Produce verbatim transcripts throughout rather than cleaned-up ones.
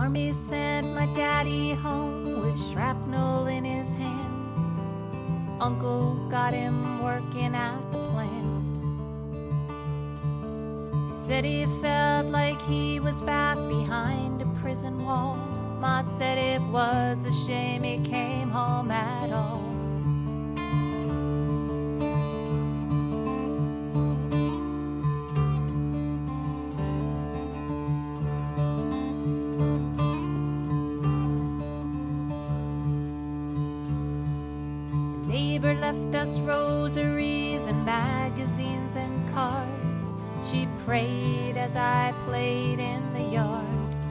army sent my daddy home with shrapnel in his hands. Uncle got him working at the plant. He said he felt like he was back behind a prison wall. Ma said it was a shame he came home at all. Neighbor left us rosaries and magazines and cards. She prayed as I played in the yard.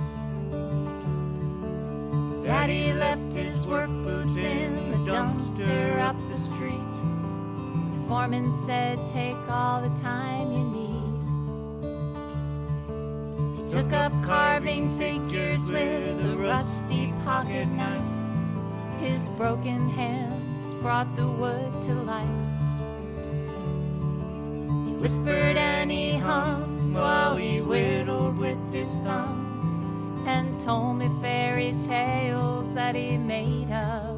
Daddy left his work boots in the dumpster up the street. The foreman said, take all the time you need. He took up carving figures with a rusty pocket knife. His broken hands brought the wood to life. He whispered and he hummed while he whittled with his thumbs, and told me fairy tales that he made up.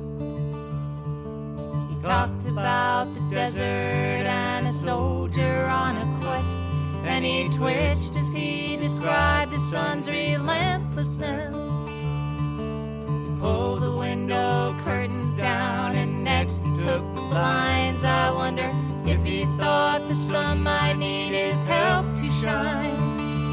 He talked about the desert and a soldier on a quest, and he twitched as he described the sun's relentlessness. He pulled the window curtains down, and next he took the blinds. I wonder if he thought the sun might need his help to shine.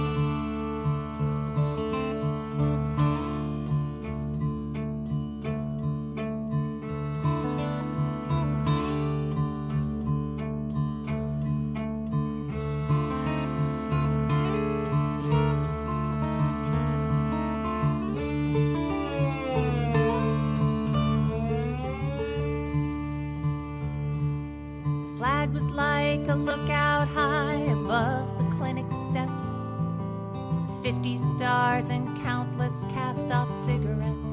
Was like a lookout high above the clinic steps. Fifty stars and countless cast-off cigarettes.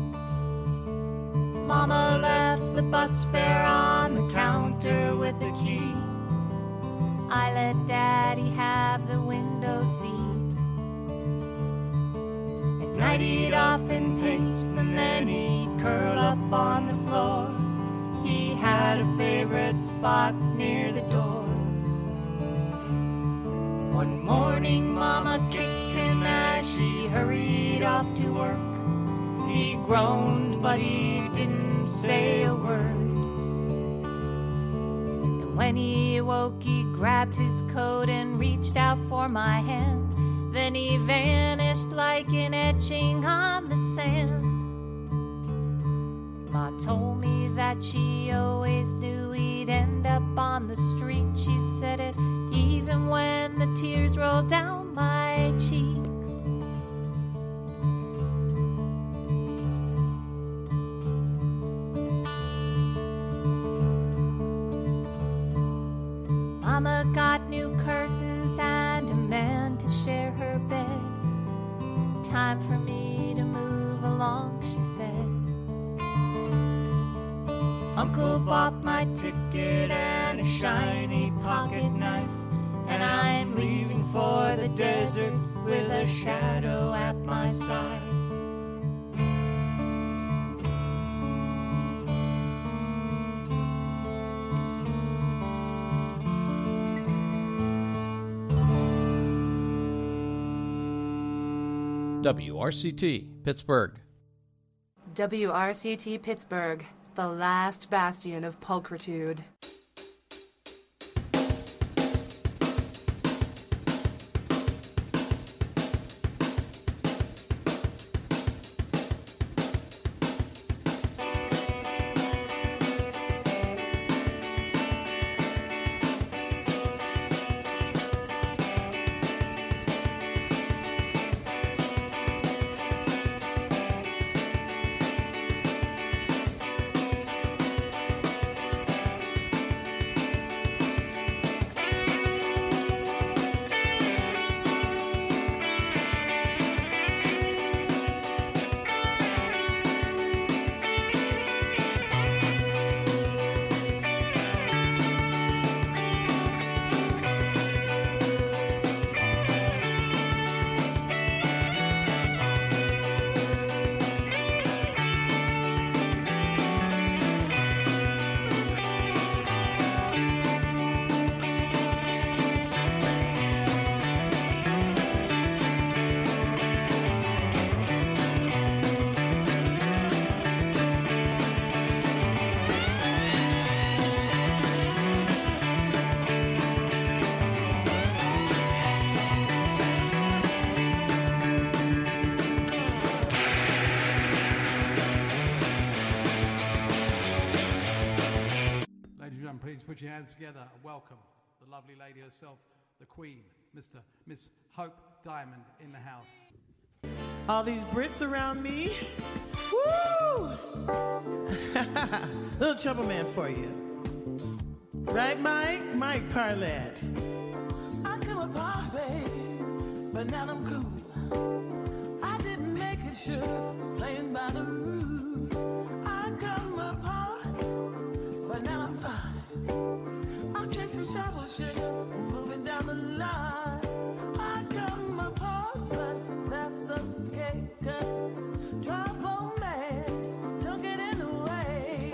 Mama left the bus fare on the counter with a key. I let Daddy have the window seat. At night he'd often pace, and then he'd curl up on the floor. He had a favorite spot near the door. One morning Mama kicked him as she hurried off to work. He groaned, but he didn't say a word. And when he awoke, he grabbed his coat and reached out for my hand. Then he vanished like an etching on the sand. Ma told me that she always knew he'd end up on the street. She said it even when the tears rolled down my cheeks. Mama got new curtains and a man to share her bed. Time for me to move along, she said. Uncle bought my ticket and a shiny pocket knife, and I'm leaving for the desert with a shadow at my side. W R C T, Pittsburgh. W R C T, Pittsburgh, the last bastion of pulchritude. put your hands together and welcome the lovely lady herself, the Queen, Mister Miss Hope Diamond in the house. All these Brits around me. Woo! Little trouble man for you. Right, Mike? Mike Parlett. I come apart, babe, but now I'm cool. I didn't make it sure, playing by the rules. I come apart, but now I'm fine. I'm chasing trouble, sugar, moving down the line. I come apart, but that's okay, 'cause trouble man don't get in the way.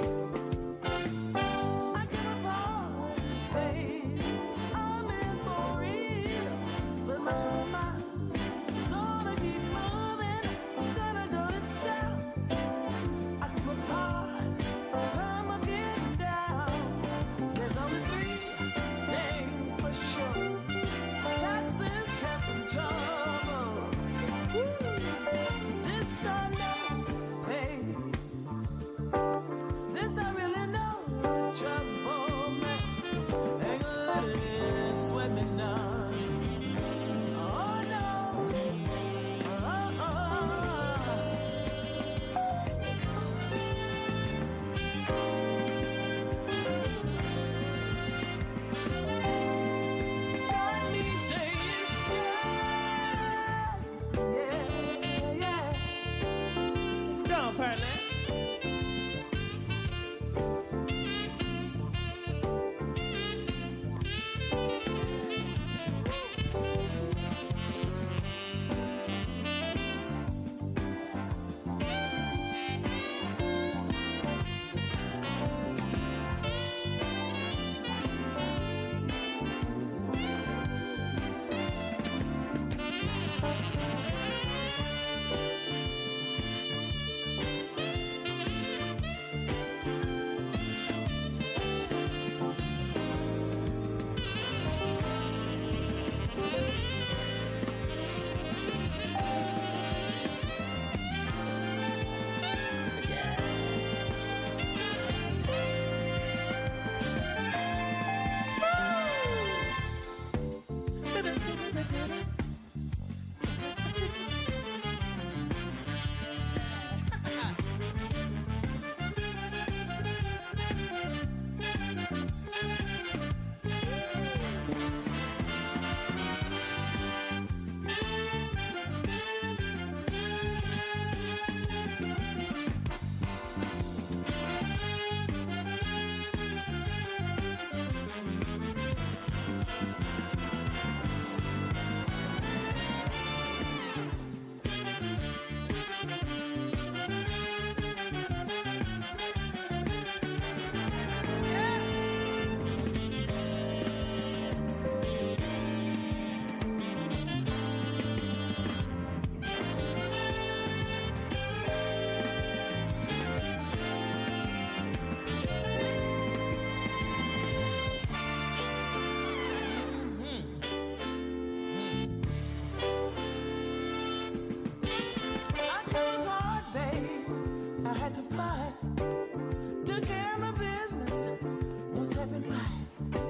I come apart, babe, I'm in for real, but my trouble mind, gonna keep moving, gonna go to town. I come apart, come up, get down. There's only three things for sure: taxes, death, and trouble. Woo! This I know, babe. This I really know. Trouble, man, ain't gonna let it sweat me none. Oh no, oh oh. Got me saying yeah, yeah, yeah. Go on, partner. I come apart, babe. I had to fight. Took care of my business most every night.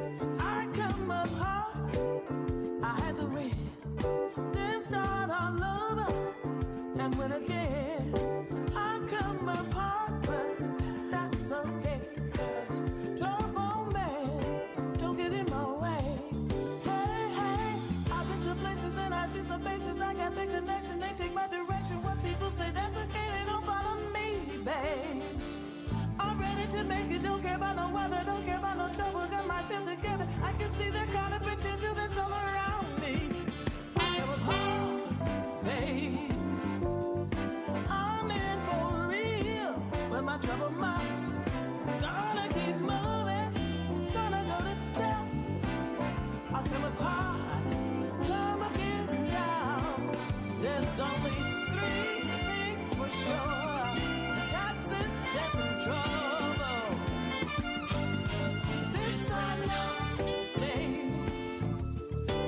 I come apart. I had to win. Then start all over and win again. I come apart, but that's okay, 'cause trouble man don't get in my way. Hey, hey, I've been some places and I see some faces. I got the connection, they take my direction. What people say, that's okay, they don't follow me, babe. I'm ready to make it, don't care about no weather, don't care about no trouble. Got myself together, I can see the kind of potential that's all around me. I am apart, babe. I'm in for real, with my trouble mind. Gonna keep moving, gonna go to town. I come apart, come again down. There's only three things for sure: taxes, death, and trouble. This I know, babe.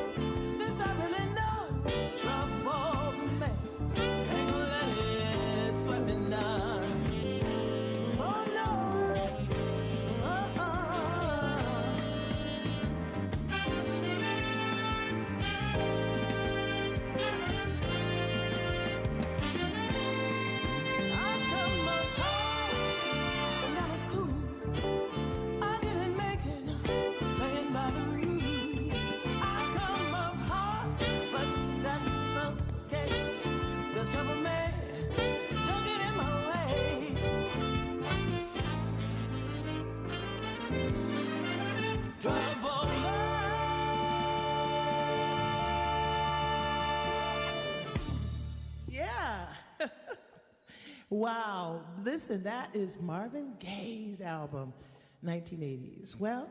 Wow. Listen, that is Marvin Gaye's album, nineteen eighties. Well,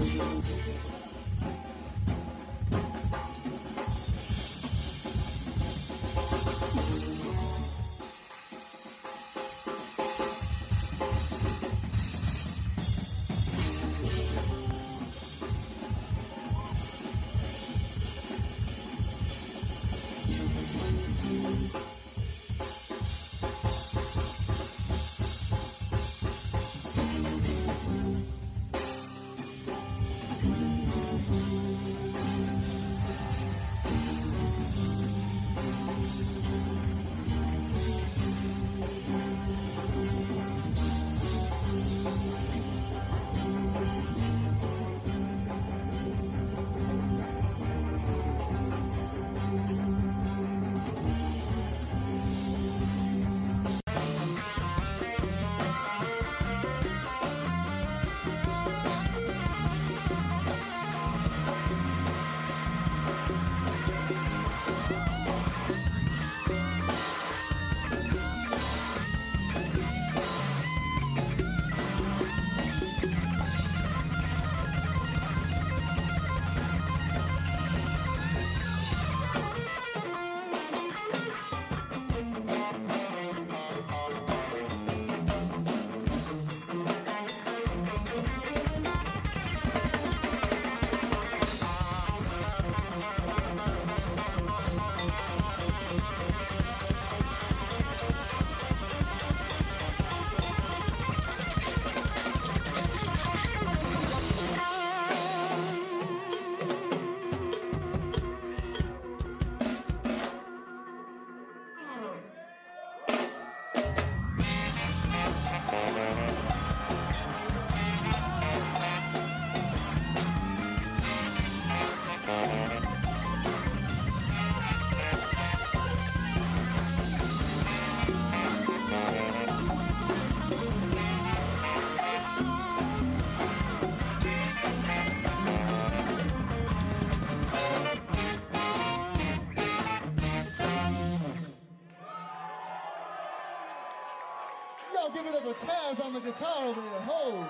Give it up for Taz on the guitar over here. Oh,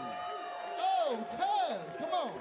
oh, Taz, come on.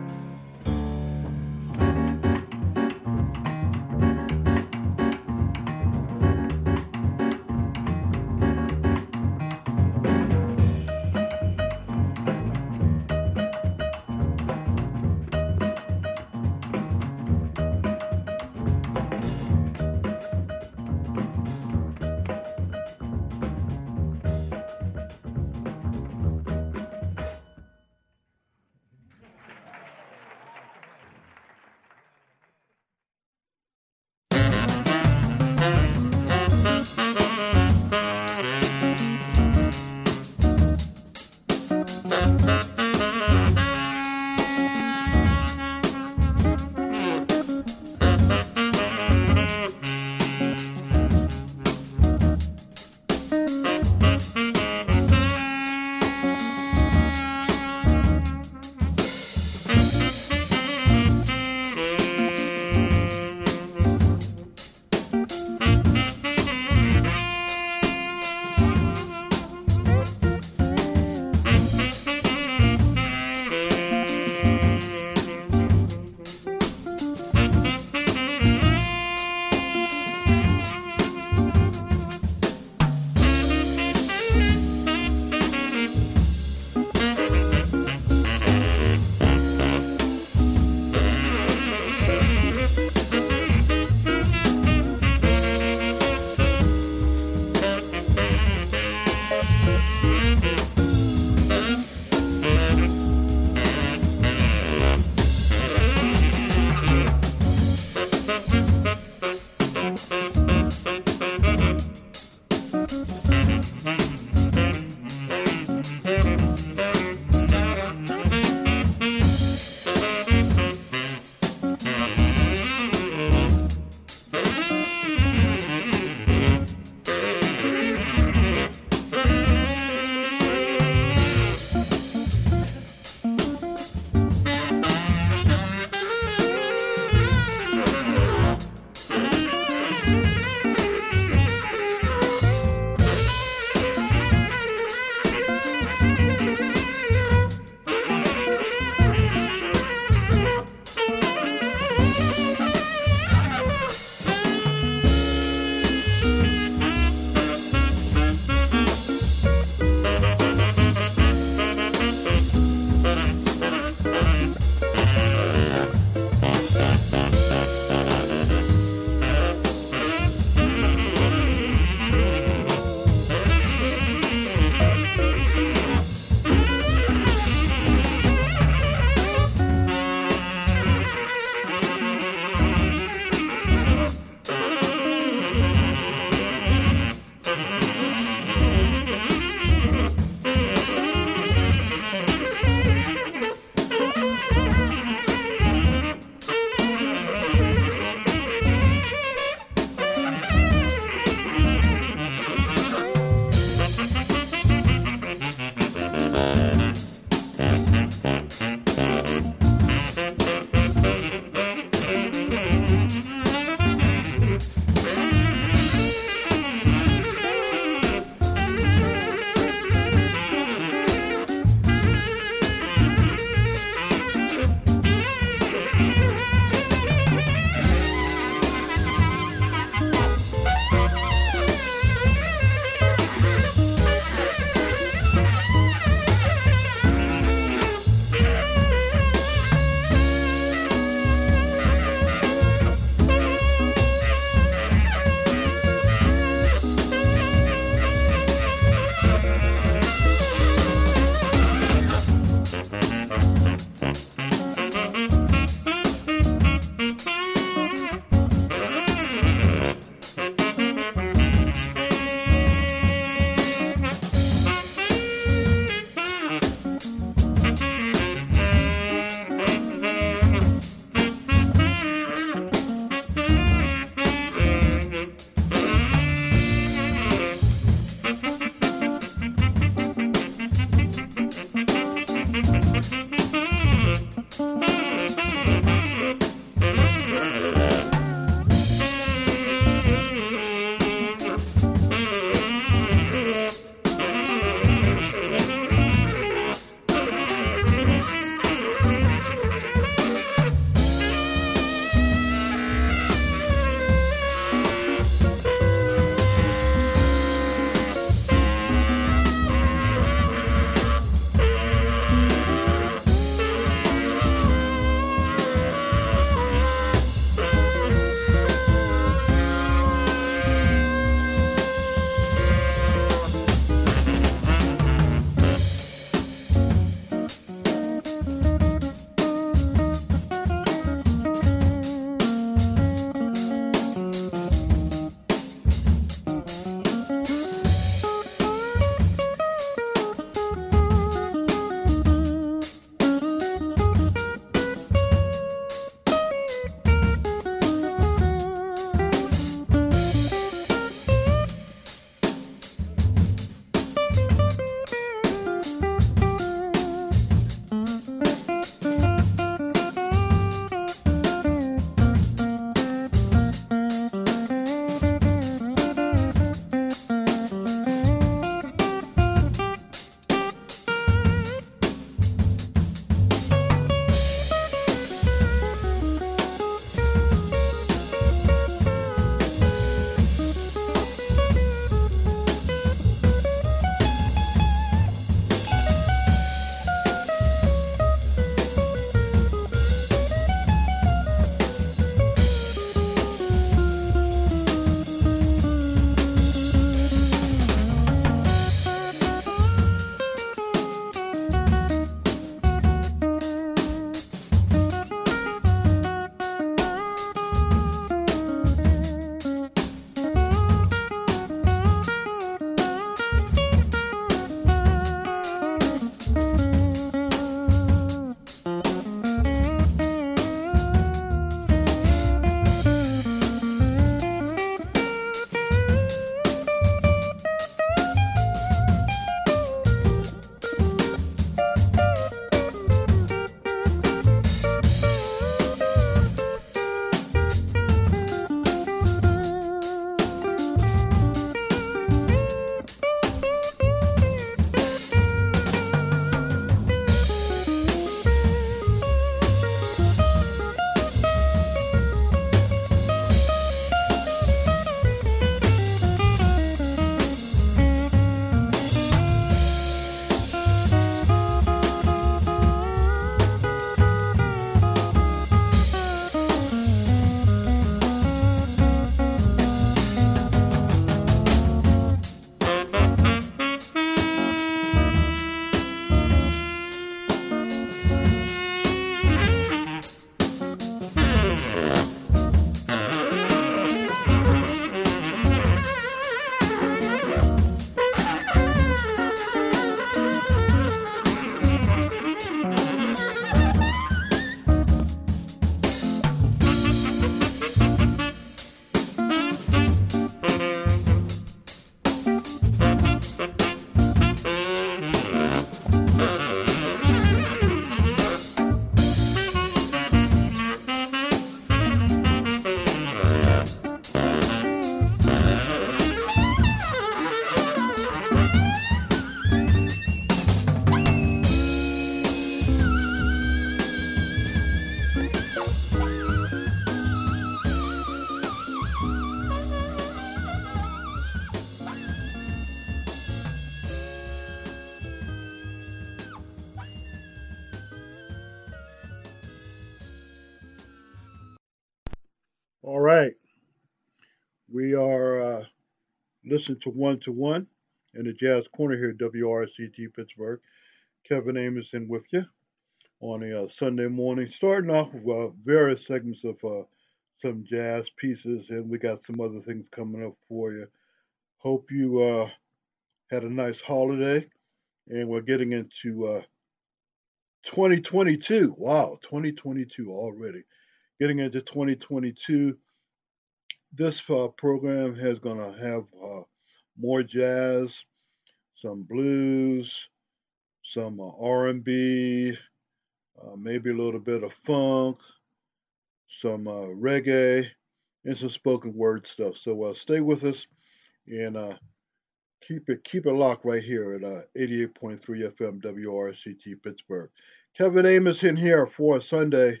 All right. We are uh, listening to One to One in the Jazz Corner here at W R C T Pittsburgh. Kevin Amerson with you on a uh, Sunday morning, starting off with uh, various segments of uh, some jazz pieces, and we got some other things coming up for you. Hope you uh, had a nice holiday, and we're getting into uh, twenty twenty-two. Wow, twenty twenty-two already. Getting into twenty twenty-two. This uh, program is going to have uh, more jazz, some blues, some uh, R and B, uh, maybe a little bit of funk, some uh, reggae, and some spoken word stuff. So uh, stay with us and uh, keep it keep it locked right here at uh, eighty-eight point three F M W R C T Pittsburgh. Kevin Amos in here for a Sunday.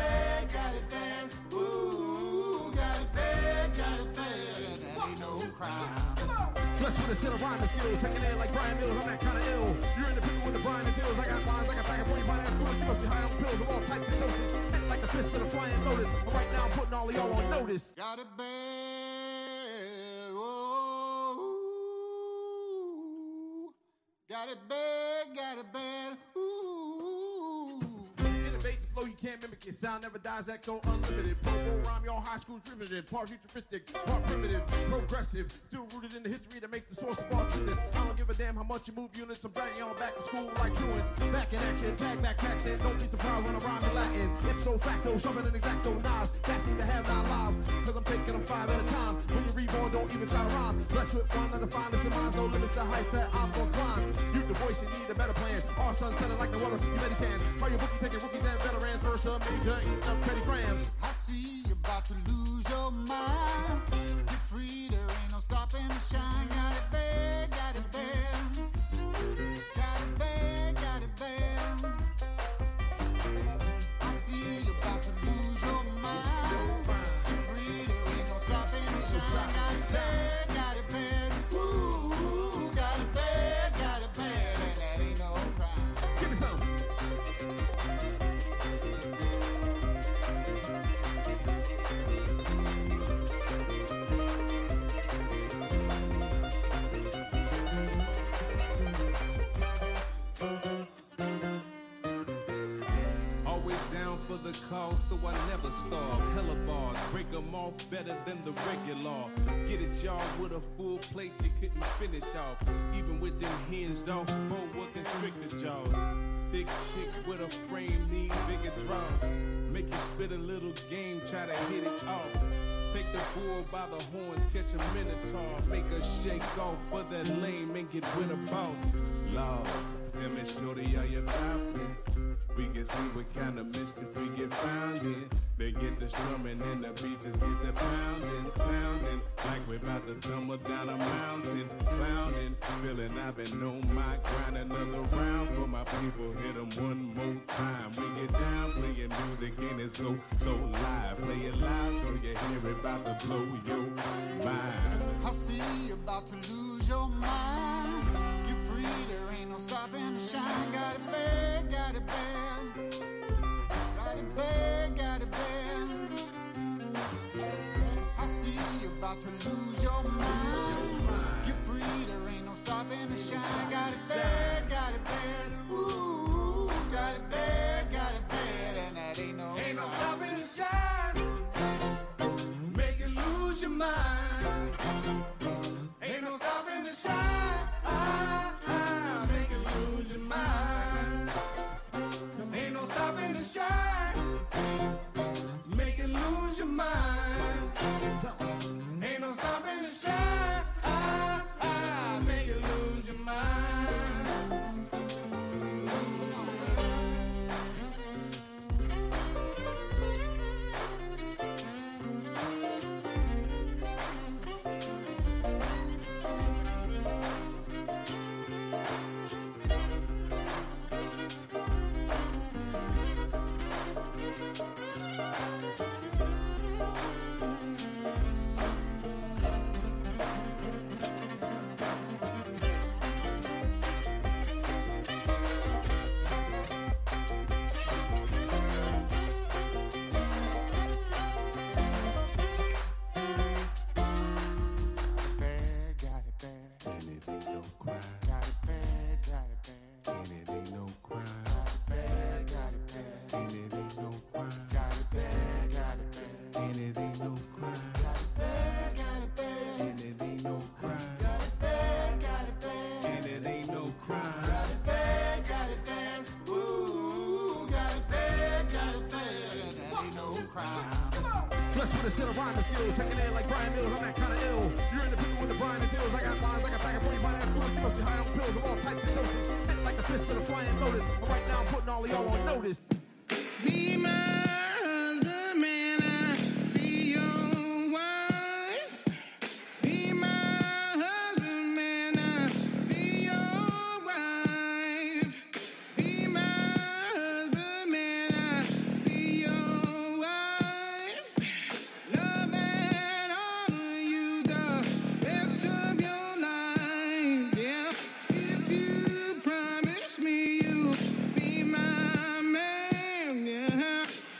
To sit around the skills, second air like Brian Mills, I'm that kind of ill. You're in the people with the Brian and Bills. I got lines like a bag of forty-five ass girls. You must be high on pills of all types of doses. Hit like the fist of the flying lotus. But right now I'm putting all of y'all on notice. Got it bad, oh. Got it bad, got it bad, ooh. Innovate the flow, you can't mimic it. Sound never dies, echo unlimited. Pro rhyme, y'all high school driven. Part futuristic, part primitive, progressive. Still rooted in the history that makes the source of all trueness. I don't give a damn how much you move units. I'm dragging y'all back to school like truants. Back in action, tag back, back then. Don't be surprised when I rhyme in Latin. Ipso facto, shoving an exacto knives. Backing to have nine lives. Cause I'm taking them five at a time. When you reborn, don't even try to rhyme. Blessed with one of the finest in minds. No limits to height that I'm gonna climb. You the voice, you need a better plan. Our sun setting like no other. You bet he can. Are your bookie taking rookies and veterans? Versa major, eating up petty grams. I see you about to lose your mind. Get free, there ain't no stopping the shine. Got it bad, got it bad. Got it bad, got it bad. I see you about to lose your mind. Get free, there ain't no stopping the shine. Got it bad, got it bad. Ooh, got it bad, got it bad. And that ain't no crime. Give me some. For the cause, so I never starve. Hella bars, break them off better than the regular. Get it, y'all, with a full plate you couldn't finish off. Even with them hinged off, both were constricted jaws. Thick chick with a frame, need bigger draws. Make you spit a little game, try to hit it off. Take the bull by the horns, catch a minotaur. Make her shake off for that lame and get with a boss. Lord, tell me, shorty, are you poppin'? We can see what kind of mischief we get found in. They get the strumming and the beaches get the pounding, sounding like we're about to tumble down a mountain, clowning, feeling I've been on my grind. Another round for my people, hit them one more time. We get down playing music and it's so, so live. Play it loud so you hear it about to blow your mind. I see you about to lose your mind. Get free, there ain't no stopping the shine. Got it bad, got it bad. Got it bad, got it bad. I see you about to lose your mind. Get free, there ain't no stopping the shine. Got it bad, got it bad. Ooh, got it bad, got it bad. And that ain't no Ain't no stopping the shine. Make you lose your mind. Ain't no stopping the shine. Ah, ah, make you lose your mind. Ain't no stopping the shine. Make you lose your mind. Ain't no stopping the shine. Ah, ah, make you lose your mind. no crime. Got it bad, got it bad. And it ain't no crime. Got it bad, got it bad. And it ain't no crime. Got it bad, got it bad. And it ain't no crime. Got it bad, got it bad. And it ain't no crime. Got it bad, got it bad. And it ain't no crime. Got it bad, got it bad. Ooh, got it bad, got it bad. That ain't no crime. Blessed with a set of rhyming skills, second air like Brian Mills, I'm that kind of ill. You're in the people with the Brian and Bills. I got lines like a bag of forty fine ass pills. You must be high on pills of all types of doses. Hit like the fist of the flying lotus. But right now I'm putting all of y'all on notice. Be my husband, man, I'll be your wife. Be my husband, man, I'll be your wife. Be my husband, man, I'll be your wife. Love and honor you the rest of your life, yeah. If you promise me you'll be my man, yeah.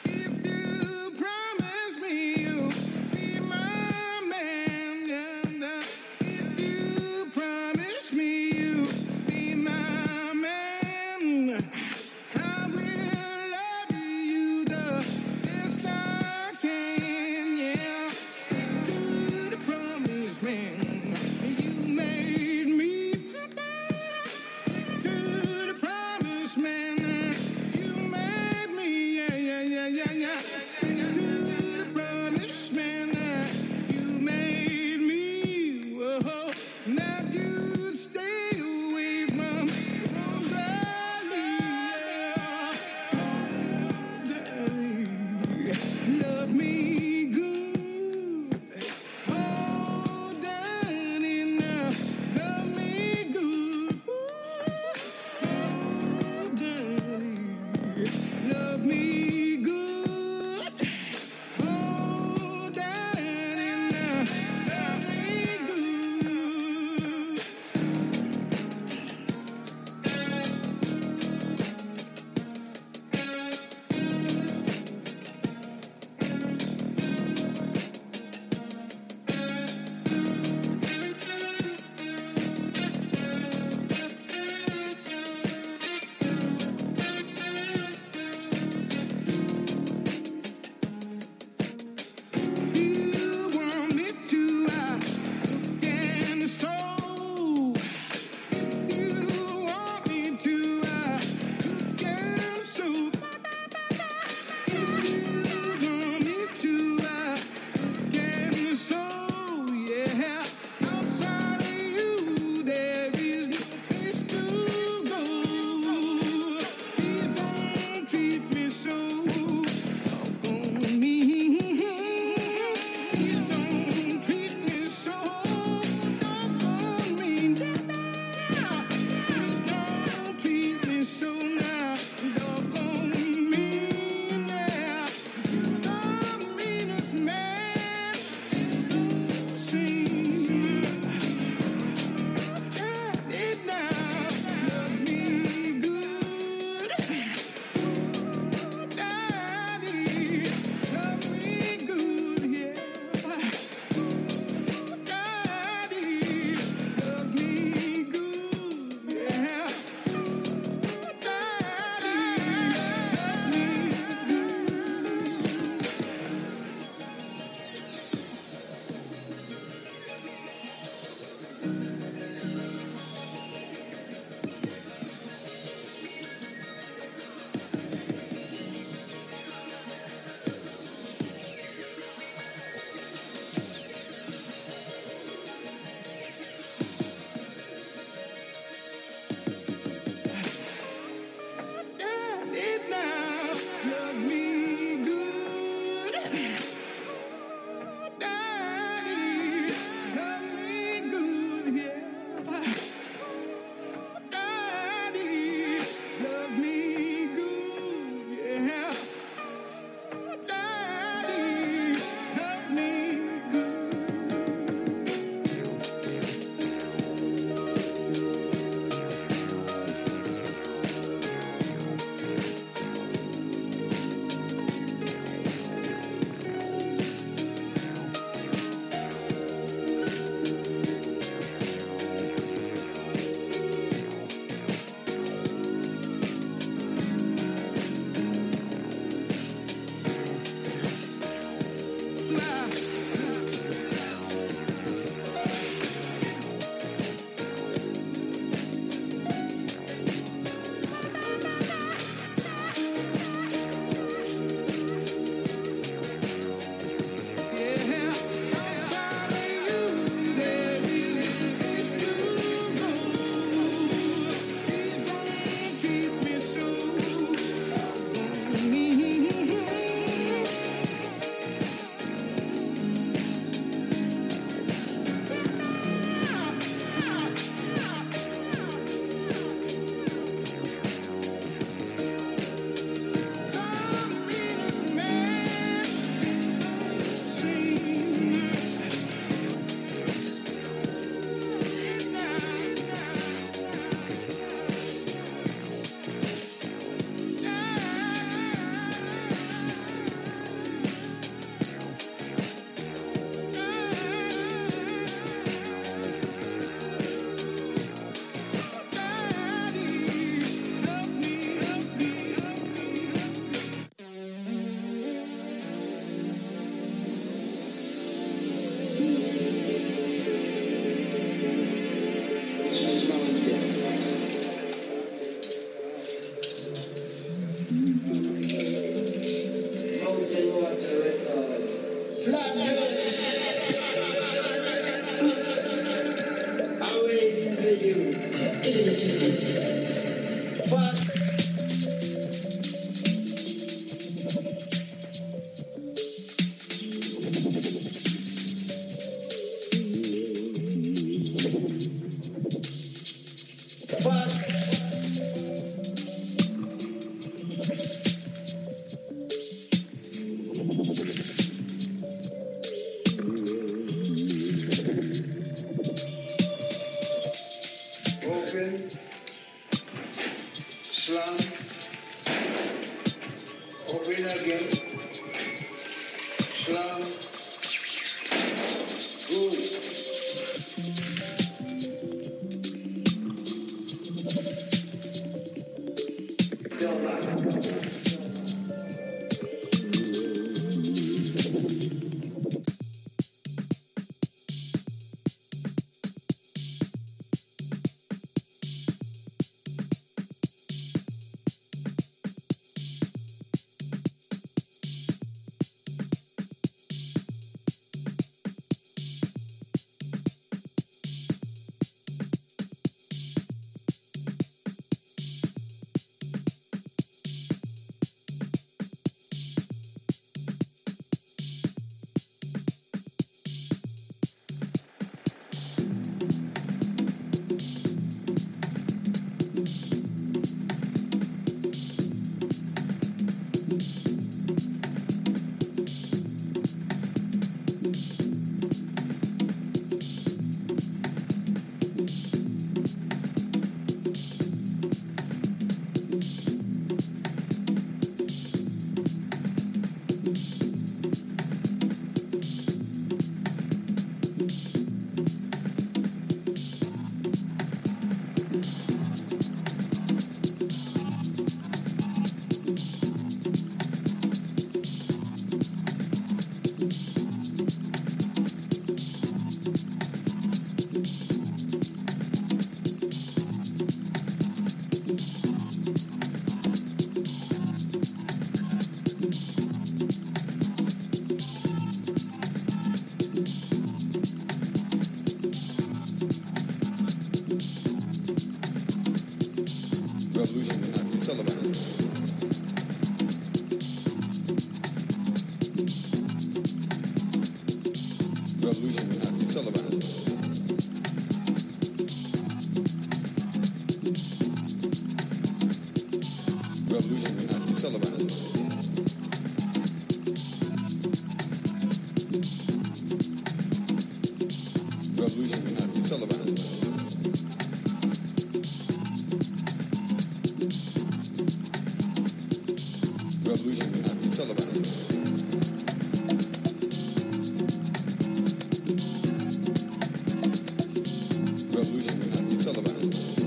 Revolution, we have to tell about it.